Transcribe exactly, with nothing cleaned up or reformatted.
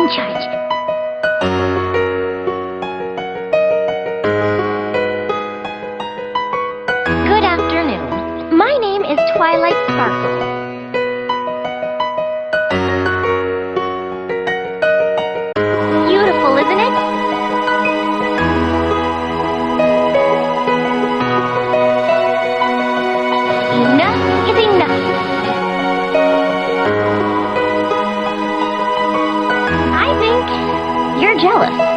in charge. Good afternoon. My name is Twilight Sparkle. Beautiful, isn't it? Enough is enough. I think you're jealous.